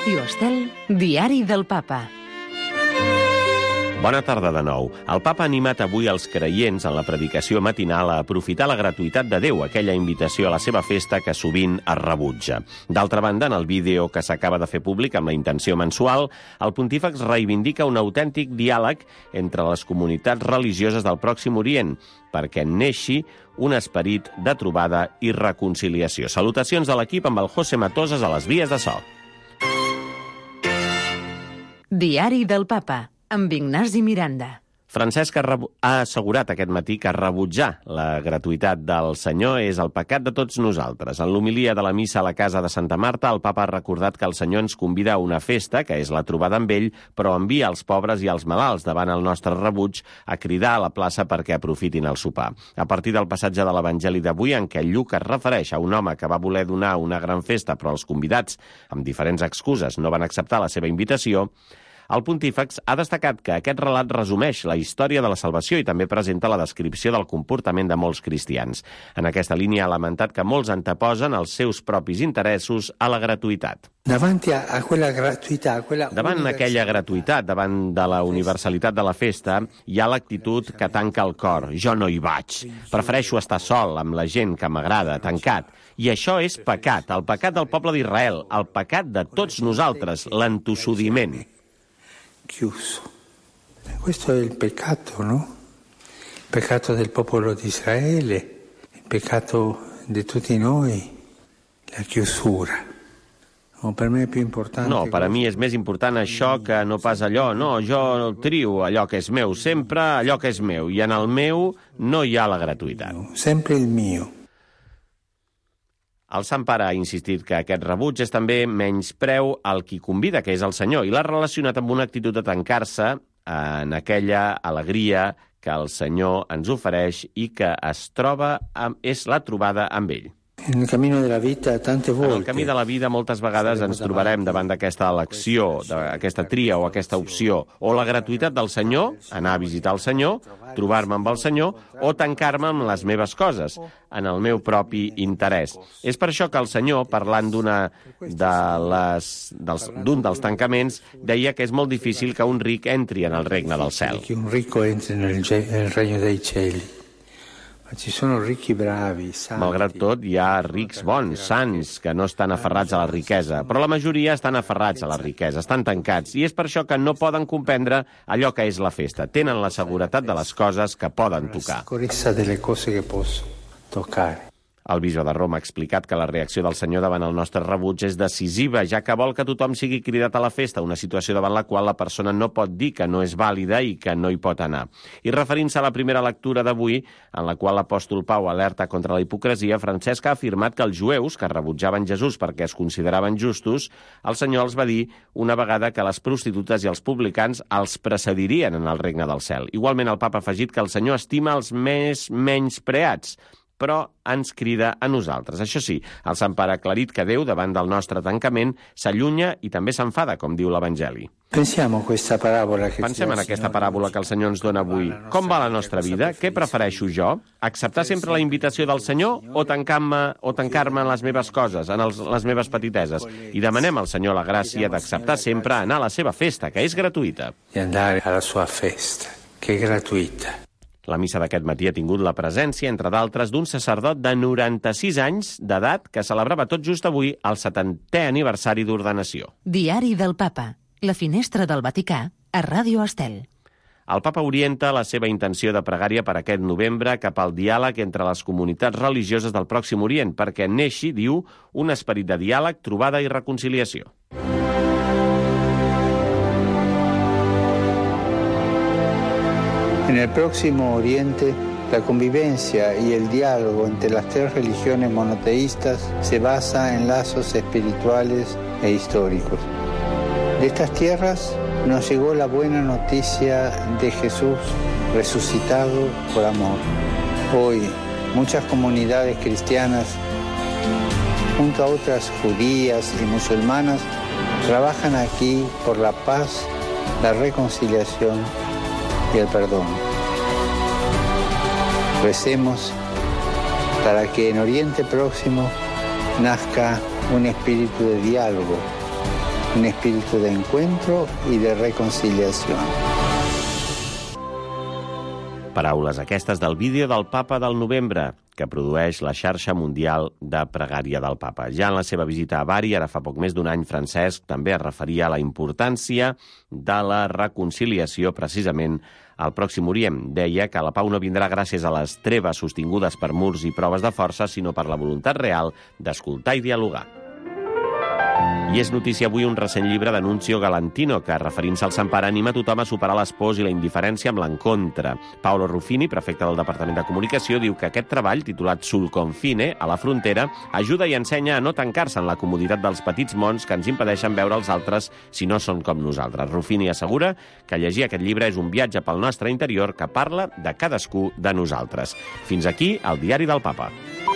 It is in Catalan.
Ràdio Estel, Diari del Papa. Bona tarda de nou. El Papa ha animat avui els creients en la predicació matinal a aprofitar la gratuïtat de Déu, aquella invitació a la seva festa que sovint es rebutja. D'altra banda, en el vídeo que s'acaba de fer públic amb la intenció mensual, el pontífex reivindica un autèntic diàleg entre les comunitats religioses del Pròxim Orient, perquè neixi un esperit de trobada i reconciliació. Salutacions de l'equip amb el José Matosas a les vies de so. Diari del Papa, amb Ignasi Miranda. Francesc ha assegurat aquest matí que rebutjar la gratuïtat del Senyor és el pecat de tots nosaltres. En l'homilia de la missa a la casa de Santa Marta, el papa ha recordat que el Senyor ens convida a una festa, que és la trobada amb ell, però envia els pobres i els malalts davant el nostre rebuig a cridar a la plaça perquè aprofitin el sopar. A partir del passatge de l'Evangeli d'avui, en què Lluc es refereix a un home que va voler donar una gran festa, però els convidats, amb diferents excuses, no van acceptar la seva invitació, el pontífex ha destacat que aquest relat resumeix la història de la salvació i també presenta la descripció del comportament de molts cristians. En aquesta línia ha lamentat que molts anteposen els seus propis interessos a la gratuïtat. Davant aquella gratuïtat, davant de la universalitat de la festa, hi ha l'actitud que tanca el cor. Jo no hi vaig. Prefereixo estar sol amb la gent que m'agrada, tancat. I això és pecat, el pecat del poble d'Israel, el pecat de tots nosaltres, l'entossudiment. Chiuso. Questo è il peccato, no? Il peccato del popolo di Israele, il peccato di tutti noi, la chiusura. No, per a mi és més important això que no pas allò. No, jo trio allò que és meu, sempre allò que és meu, i en el meu no hi ha la gratuïtat. Sempre el mio. El Sant Pare ha insistit que aquest rebuig és també menyspreu al qui convida, que és el Senyor, i l'ha relacionat amb una actitud de tancar-se en aquella alegria que el Senyor ens ofereix i que és la trobada amb ell. En el camí de la vida moltes vegades ens trobarem davant d'aquesta elecció, d'aquesta tria o aquesta opció, o la gratuïtat del Senyor, anar a visitar el Senyor, trobar-me amb el Senyor, o tancar-me amb les meves coses, en el meu propi interès. És per això que el Senyor, parlant d'un dels tancaments, deia que és molt difícil que un ric entri en el regne del cel. Que un rico entri nel regno dei cieli. Ci sono ricchi bravi, santi. Malgrat tot, hi ha rics bons, sants, que no estan aferrats a la riquesa, però la majoria estan aferrats a la riquesa, estan tancats, i és per això que no poden comprendre allò que és la festa. Tenen la seguretat de les coses que poden tocar. La sicurezza delle cose che posso toccare. El bisbe de Roma ha explicat que la reacció del Senyor davant el nostre rebuig és decisiva, ja que vol que tothom sigui cridat a la festa, una situació davant la qual la persona no pot dir que no és vàlida i que no hi pot anar. I referint-se a la primera lectura d'avui, en la qual l'apòstol Pau alerta contra la hipocresia, Francesc ha afirmat que els jueus, que rebutjaven Jesús perquè es consideraven justos, el Senyor els va dir una vegada que les prostitutes i els publicans els precedirien en el regne del cel. Igualment, el papa ha afegit que el Senyor estima els més menyspreats, però ens crida a nosaltres. Això sí, el Sant Pare ha aclarit que Déu, davant del nostre tancament, s'allunya i també s'enfada, com diu l'Evangeli. Pensem en aquesta paràbola que el Senyor ens dona avui. Com va la nostra vida? Què prefereixo jo? Acceptar sempre la invitació del Senyor o tancar-me en les meves coses, en les meves petiteses? I demanem al Senyor la gràcia d'acceptar sempre anar a la seva festa, que és gratuïta. I andare a la sua festa, que és gratuïta. La missa d'aquest matí ha tingut la presència, entre d'altres, d'un sacerdot de 96 anys d'edat que celebrava tot just avui el 70è aniversari d'ordenació. Diari del Papa, la finestra del Vaticà, a Ràdio Estel. El Papa orienta la seva intenció de pregària per aquest novembre cap al diàleg entre les comunitats religioses del Pròxim Orient, perquè neixi, diu, un esperit de diàleg, trobada i reconciliació. En el Próximo Oriente, la convivencia y el diálogo entre las tres religiones monoteístas se basa en lazos espirituales e históricos. De estas tierras nos llegó la buena noticia de Jesús resucitado por amor. Hoy, muchas comunidades cristianas, junto a otras judías y musulmanas, trabajan aquí por la paz, la reconciliación y el perdón. Recemos para que en Oriente Próximo nazca un espíritu de diálogo, un espíritu de encuentro y de reconciliación. Paraules aquestes del vídeo del Papa del novembre, que produeix la xarxa mundial de pregària del Papa. Ja en la seva visita a Bari, ara fa poc més d'un any, Francesc també es referia a la importància de la reconciliació precisament al Pròxim Orient. Deia que la pau no vindrà gràcies a les treves sostingudes per murs i proves de força, sinó per la voluntat real d'escoltar i dialogar. I és notícia avui un recent llibre d'Annunzio Galantino que, referint-se al Sant Pare, anima tothom a superar les pors i la indiferència amb l'encontre. Paolo Ruffini, prefecte del Departament de Comunicació, diu que aquest treball, titulat Sul Confine, a la frontera, ajuda i ensenya a no tancar-se en la comoditat dels petits mons que ens impedeixen veure els altres si no són com nosaltres. Ruffini assegura que llegir aquest llibre és un viatge pel nostre interior que parla de cadascú de nosaltres. Fins aquí el Diari del Papa.